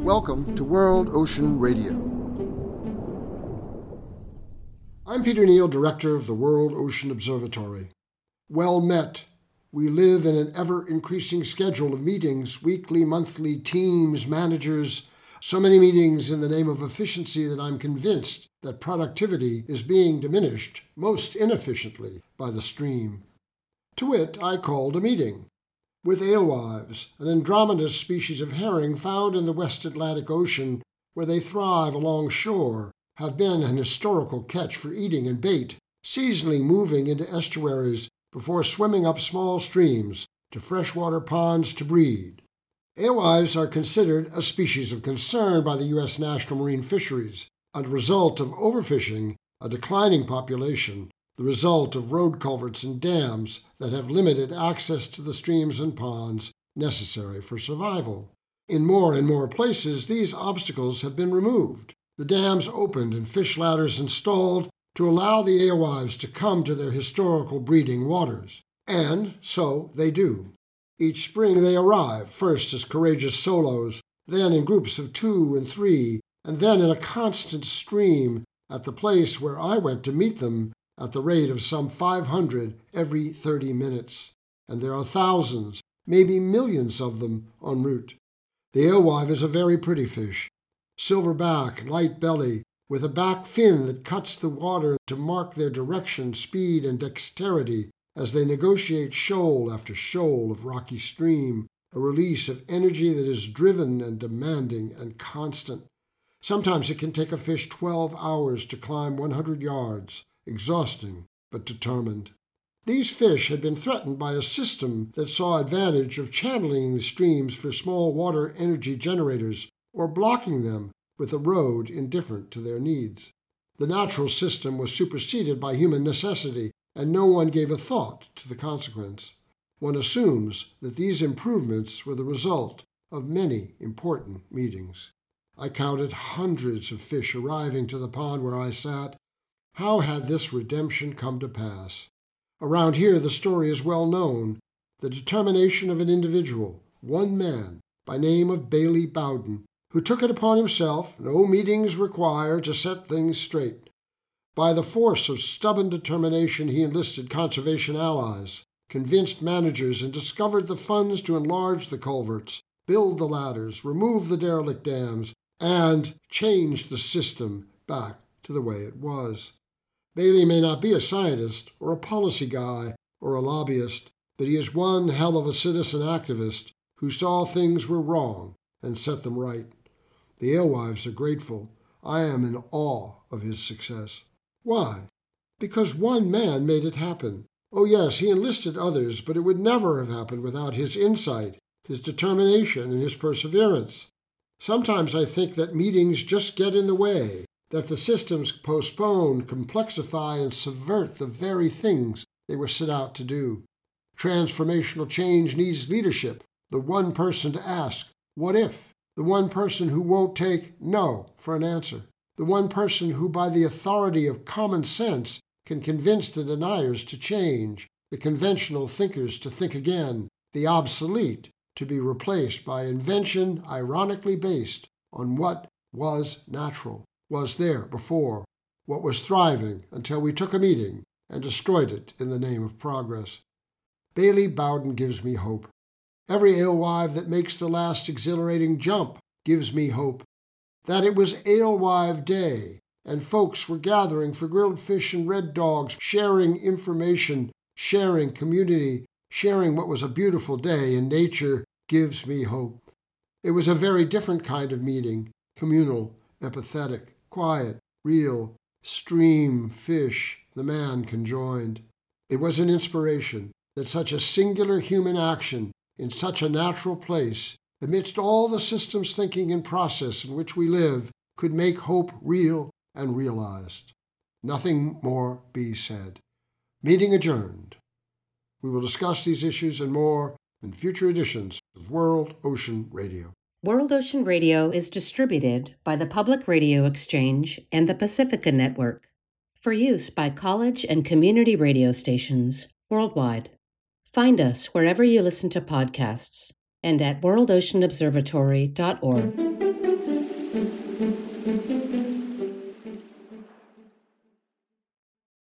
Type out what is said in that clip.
Welcome to World Ocean Radio. I'm Peter Neal, Director of the World Ocean Observatory. Well met. We live in an ever-increasing schedule of meetings, weekly, monthly, teams, managers, so many meetings in the name of efficiency that I'm convinced that productivity is being diminished most inefficiently by the stream. To wit, I called a meeting with alewives, an Andromeda species of herring found in the West Atlantic Ocean, where they thrive along shore, have been an historical catch for eating and bait, seasonally moving into estuaries before swimming up small streams to freshwater ponds to breed. Alewives are considered a species of concern by the U.S. National Marine Fisheries, a result of overfishing, a declining population, the result of road culverts and dams that have limited access to the streams and ponds necessary for survival. In more and more places, these obstacles have been removed. The dams opened and fish ladders installed to allow the alewives to come to their historical breeding waters. And so they do. Each spring they arrive, first as courageous solos, then in groups of 2 and 3, and then in a constant stream at the place where I went to meet them at the rate of some 500 every 30 minutes. And there are thousands, maybe millions of them en route. The alewife is a very pretty fish. Silver back, light belly, with a back fin that cuts the water to mark their direction, speed, and dexterity as they negotiate shoal after shoal of rocky stream, a release of energy that is driven and demanding and constant. Sometimes it can take a fish 12 hours to climb 100 yards, exhausting but determined. These fish had been threatened by a system that saw advantage of channeling the streams for small water energy generators or blocking them with a road indifferent to their needs. The natural system was superseded by human necessity, and no one gave a thought to the consequence. One assumes that these improvements were the result of many important meetings. I counted hundreds of fish arriving to the pond where I sat. How had this redemption come to pass? Around here the story is well known. The determination of an individual, one man, by name of Bailey Bowden, who took it upon himself, no meetings required, to set things straight. By the force of stubborn determination he enlisted conservation allies, convinced managers, and discovered the funds to enlarge the culverts, build the ladders, remove the derelict dams, and change the system back to the way it was. Bailey may not be a scientist or a policy guy or a lobbyist, but he is one hell of a citizen activist who saw things were wrong and set them right. The alewives are grateful. I am in awe of his success. Why? Because one man made it happen. Oh yes, he enlisted others, but it would never have happened without his insight, his determination, and his perseverance. Sometimes I think that meetings just get in the way, that the systems postpone, complexify, and subvert the very things they were set out to do. Transformational change needs leadership, the one person to ask, what if? The one person who won't take no for an answer. The one person who, by the authority of common sense, can convince the deniers to change, the conventional thinkers to think again, the obsolete to be replaced by invention ironically based on what was natural, was there before, what was thriving until we took a meeting and destroyed it in the name of progress. Bailey Bowden gives me hope. Every alewife that makes the last exhilarating jump gives me hope. That it was Alewife Day, and folks were gathering for grilled fish and red dogs, sharing information, sharing community, sharing what was a beautiful day in nature gives me hope. It was a very different kind of meeting, communal, empathetic, quiet, real, stream, fish, the man conjoined. It was an inspiration that such a singular human action in such a natural place, amidst all the systems thinking and process in which we live, could make hope real and realized. Nothing more be said. Meeting adjourned. We will discuss these issues and more in future editions of World Ocean Radio. World Ocean Radio is distributed by the Public Radio Exchange and the Pacifica Network for use by college and community radio stations worldwide. Find us wherever you listen to podcasts and at worldoceanobservatory.org.